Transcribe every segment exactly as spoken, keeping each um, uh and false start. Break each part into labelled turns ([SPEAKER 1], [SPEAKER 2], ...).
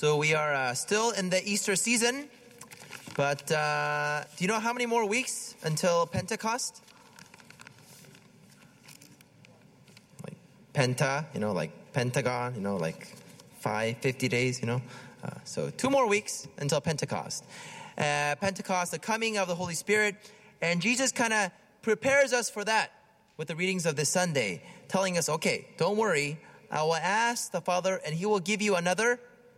[SPEAKER 1] So we are uh, still in the Easter season, but uh, do you know how many more weeks until Pentecost? Like Penta, you know, like Pentagon, you know, like five, fifty days, you know. Uh, so two more weeks until Pentecost. Uh, Pentecost, the coming of the Holy Spirit, and Jesus kind of prepares us for that with the readings of this Sunday, telling us, okay, don't worry, I will ask the Father, and He will give you another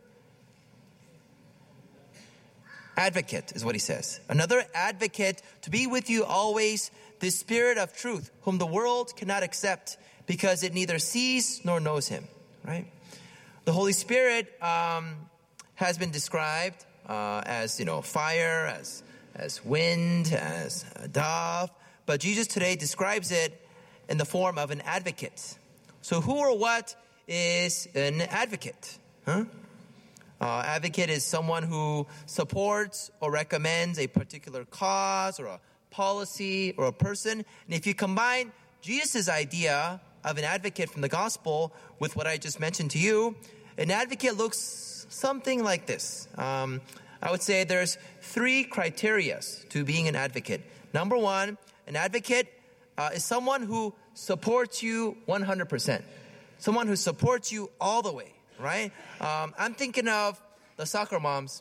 [SPEAKER 1] advocate, is what He says. Another advocate to be with you always, the Spirit of truth, whom the world cannot accept because it neither sees nor knows Him, right? The Holy Spirit um, has been described uh, as, you know, fire, as, as wind, as a dove, but Jesus today describes it in the form of an advocate. So who or what is an advocate? Huh? Uh, advocate is someone who supports or recommends a particular cause or a policy or a person. And if you combine Jesus' idea of an advocate from the gospel with what I just mentioned to you, an advocate looks something like this. Um, I would say there's three criteria to being an advocate. Number one, an advocate uh, is someone who supports you one hundred percent. Someone who supports you all the way. Right? Um, I'm thinking of the soccer moms.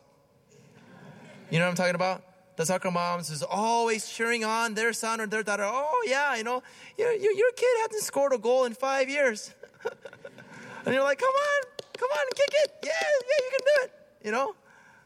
[SPEAKER 1] You know what I'm talking about? The soccer moms is always cheering on their son or their daughter. Oh, yeah, you know, your, your, your kid hasn't scored a goal in five years. And you're like, come on, come on, kick it. Yeah, yeah, you can do it. You know?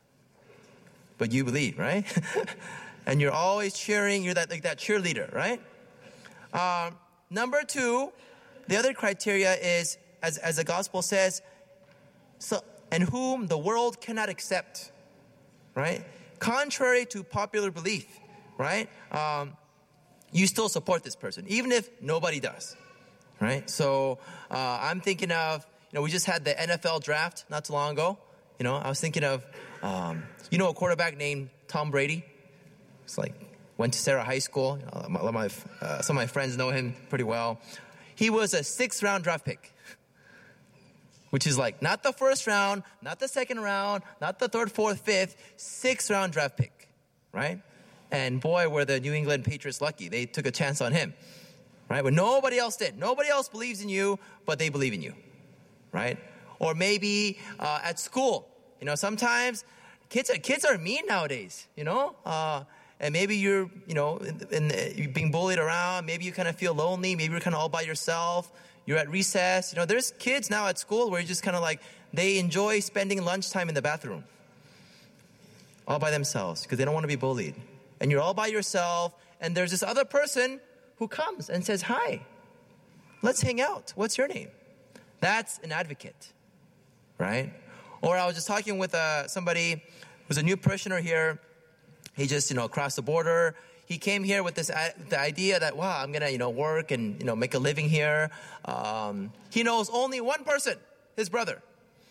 [SPEAKER 1] But you believe, right? And you're always cheering. You're that like that cheerleader, right? Um, number two, the other criteria is, as, as the gospel says, So, and whom the world cannot accept, right? Contrary to popular belief, right? Um, you still support this person, even if nobody does, right? So uh, I'm thinking of, you know, we just had the N F L draft not too long ago. You know, I was thinking of, um, you know, a quarterback named Tom Brady. It's like, went to Sarah High School. You know, my, my, uh, some of my friends know him pretty well. He was a sixth round draft pick. Which is like not the first round, not the second round, not the third, fourth, fifth, sixth round draft pick, right? And boy, were the New England Patriots lucky. They took a chance on him, right? But nobody else did. Nobody else believes in you, but they believe in you, right? Or maybe uh, at school, you know, sometimes kids are, kids are mean nowadays, you know? Uh, and maybe you're, you know, in, in, you're being bullied around. Maybe you kind of feel lonely. Maybe you're kind of all by yourself. You're at recess. You know, there's kids now at school where you're just kind of like, they enjoy spending lunchtime in the bathroom all by themselves because they don't want to be bullied. And you're all by yourself, and there's this other person who comes and says, hi, let's hang out. What's your name? That's an advocate, right? Or I was just talking with uh, somebody who's a new parishioner here. He just, you know, crossed the border. He came here with this the idea that, wow, I'm going to, you know, work and, you know, make a living here. Um, he knows only one person, his brother.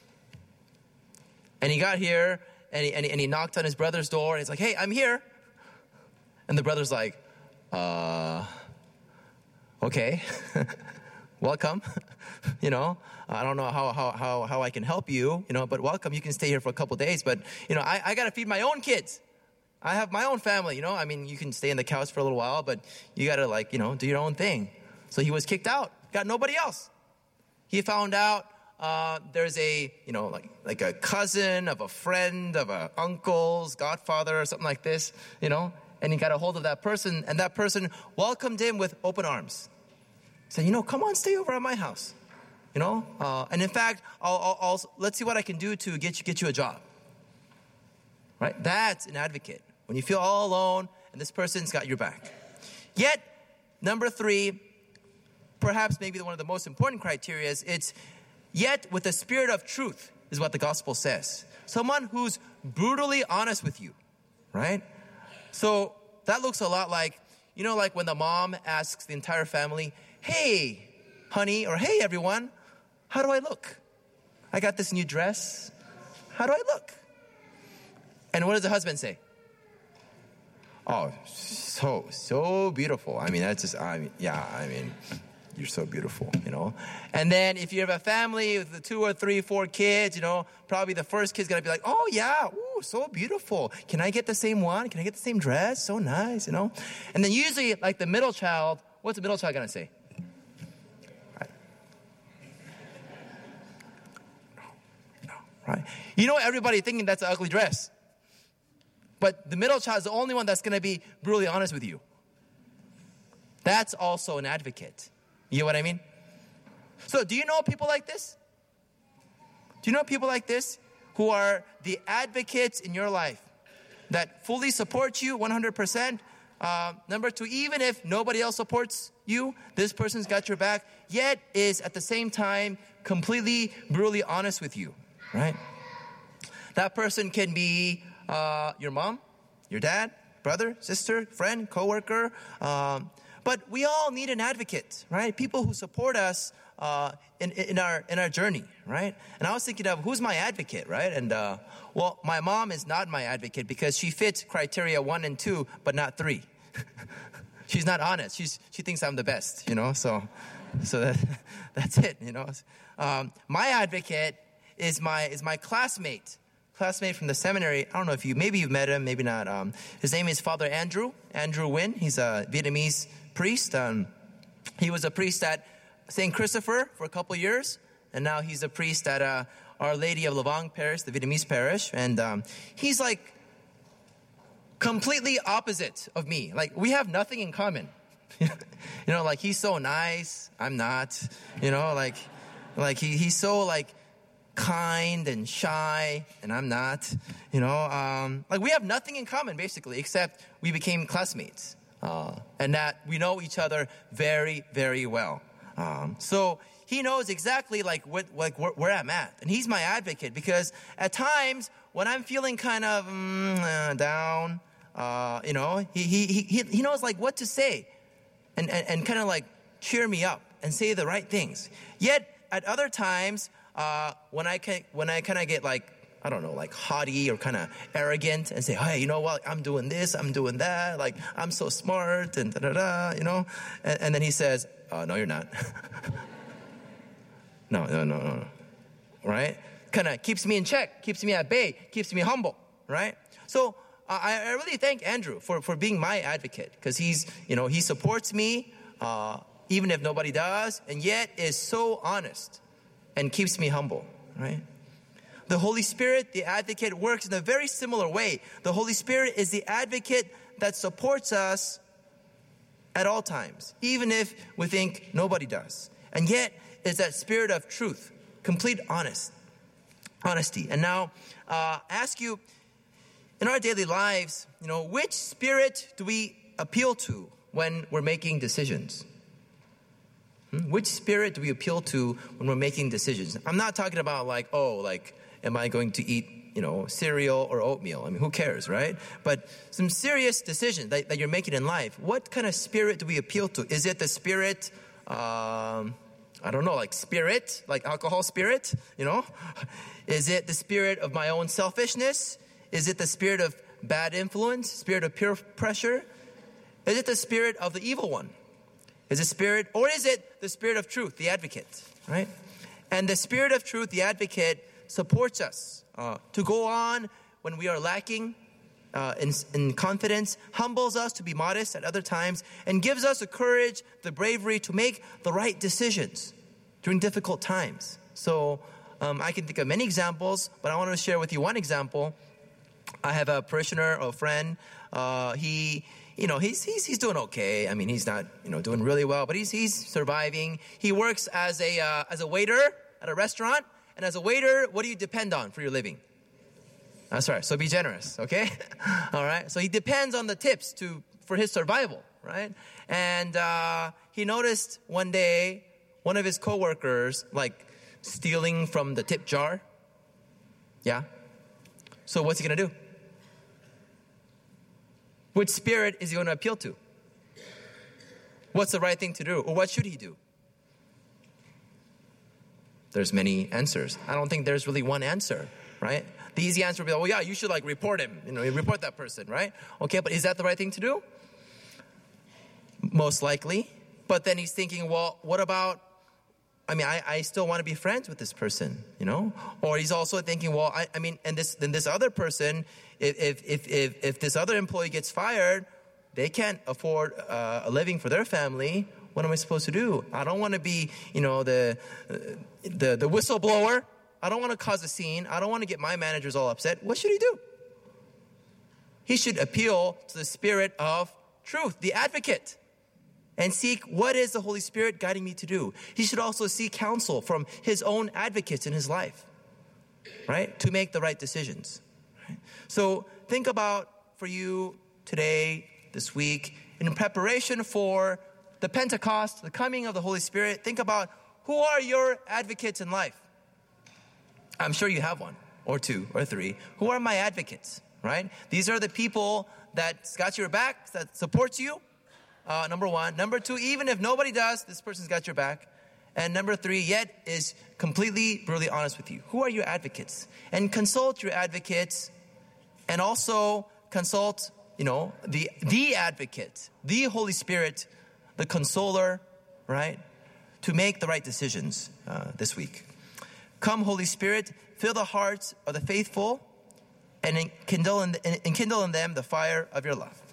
[SPEAKER 1] And he got here, and he, and he, and he knocked on his brother's door, and he's like, hey, I'm here. And the brother's like, uh, okay, welcome. You know, I don't know how, how, how, how I can help you, you know, but welcome. You can stay here for a couple days. But, you know, I, I got to feed my own kids. I have my own family, you know. I mean, you can stay in the couch for a little while, but you got to, like, you know, do your own thing. So he was kicked out. Got nobody else. He found out uh, there's a, you know, like like a cousin of a friend of a uncle's godfather or something like this, you know. And he got a hold of that person, and that person welcomed him with open arms. Said, you know, come on, stay over at my house, you know. Uh, and in fact, I'll, I'll, I'll, let's see what I can do to get you get you a job. Right? That's an advocate. When you feel all alone and this person's got your back. Yet, number three, perhaps maybe one of the most important criteria is it's yet with the spirit of truth is what the gospel says. Someone who's brutally honest with you, right? So that looks a lot like, you know, like when the mom asks the entire family, hey, honey, or hey, everyone, how do I look? I got this new dress. How do I look? And what does the husband say? Oh, so, so beautiful. I mean, that's just, I mean, yeah, I mean, you're so beautiful, you know. And then if you have a family with the two or three, four kids, you know, probably the first kid's going to be like, oh, yeah, ooh, so beautiful. Can I get the same one? Can I get the same dress? So nice, you know. And then usually, like the middle child, what's the middle child going to say? Right. No, no, right. You know, everybody thinking that's an ugly dress. But the middle child is the only one that's going to be brutally honest with you. That's also an advocate. You know what I mean? So do you know people like this? Do you know people like this who are the advocates in your life that fully support you one hundred percent? Uh, number two, even if nobody else supports you, this person's got your back, yet is at the same time completely brutally honest with you, right? That person can be uh, your mom, your dad, brother, sister, friend, coworker. Um, but we all need an advocate, right? People who support us uh, in, in our in our journey, right? And I was thinking of who's my advocate, right? And uh, well, my mom is not my advocate because she fits criteria one and two, but not three. She's not honest. She's she thinks I'm the best, you know. So, so that, that's it, you know. Um, my advocate is my is my classmate. classmate from the seminary. I don't know if you, maybe you've met him, maybe not. Um, his name is Father Andrew, Andrew Nguyen. He's a Vietnamese priest. Um, he was a priest at Saint Christopher for a couple years, and now he's a priest at uh, Our Lady of Lavang Parish, the Vietnamese parish. And um, he's like completely opposite of me. Like, we have nothing in common. You know, like, he's so nice, I'm not. You know, like, like he he's so like, kind and shy, and I'm not, you know, um, like we have nothing in common basically, except we became classmates, uh, and that we know each other very, very well. Um, so he knows exactly like what, like where, where I'm at, and he's my advocate because at times when I'm feeling kind of mm, uh, down, uh, you know, he he he he knows like what to say, and and, and kind of like cheer me up and say the right things. Yet at other times. Uh, when I can, when I kind of get like, I don't know, like haughty or kind of arrogant and say, hey, you know what, I'm doing this, I'm doing that, like I'm so smart and da da da, you know, and, and then he says, oh, no, you're not. no, no, no, no, no, right? Kind of keeps me in check, keeps me at bay, keeps me humble, right? So uh, I, I really thank Andrew for, for being my advocate because he's, you know, he supports me uh, even if nobody does, and yet is so honest. And keeps me humble, right? The Holy Spirit, the advocate, works in a very similar way. The Holy Spirit is the advocate that supports us at all times, even if we think nobody does. And yet, is that spirit of truth, complete honest, honesty. And now, uh, ask you, in our daily lives, you know, which spirit do we appeal to when we're making decisions? Which spirit do we appeal to when we're making decisions? I'm not talking about like, oh, like, am I going to eat, you know, cereal or oatmeal? I mean, who cares, right? But some serious decisions that, that you're making in life, what kind of spirit do we appeal to? Is it the spirit, um, I don't know, like spirit, like alcohol spirit, you know? Is it the spirit of my own selfishness? Is it the spirit of bad influence, spirit of peer pressure? Is it the spirit of the evil one? Is it spirit, or is it the spirit of truth, the advocate, right? And the spirit of truth, the advocate, supports us uh, to go on when we are lacking uh, in, in confidence, humbles us to be modest at other times, and gives us the courage, the bravery to make the right decisions during difficult times. So um, I can think of many examples, but I want to share with you one example. I have a parishioner or a friend. Uh, he... You know, he's, he's he's doing okay. I mean, he's not, you know, doing really well, but he's he's surviving. He works as a uh, as a waiter at a restaurant, and as a waiter, what do you depend on for your living? That's right. So be generous, okay? All right. So he depends on the tips to for his survival, right? And uh, he noticed one day one of his coworkers like stealing from the tip jar. Yeah. So what's he gonna do? Which spirit is he going to appeal to? What's the right thing to do? Or what should he do? There's many answers. I don't think there's really one answer, right? The easy answer would be, oh yeah, you should like report him. You know, report that person, right? Okay, but is that the right thing to do? Most likely, But then he's thinking, well, what about, I mean, I, I still want to be friends with this person, you know? Or he's also thinking, well, I, I mean, and this then this other person, if if if if, if this other employee gets fired, they can't afford uh, a living for their family. What am I supposed to do? I don't want to be, you know, the uh, the the whistleblower. I don't want to cause a scene. I don't want to get my managers all upset. What should he do? He should appeal to the Spirit of truth, the advocate, and seek what is the Holy Spirit guiding me to do. He should also seek counsel from his own advocates in his life, right, to make the right decisions. Right? So think about for you today, this week, in preparation for the Pentecost, the coming of the Holy Spirit, think about who are your advocates in life. I'm sure you have one, or two, or three. Who are my advocates, right? These are the people that's got your back, that supports you, uh, number one. Number two, even if nobody does, this person's got your back. And number three, yet is completely, brutally honest with you. Who are your advocates? And consult your advocates, and also consult, you know, the, the advocate, the Holy Spirit, the consoler, right, to make the right decisions uh, this week. Come, Holy Spirit, fill the hearts of the faithful and enkindle in, enkindle in them the fire of your love.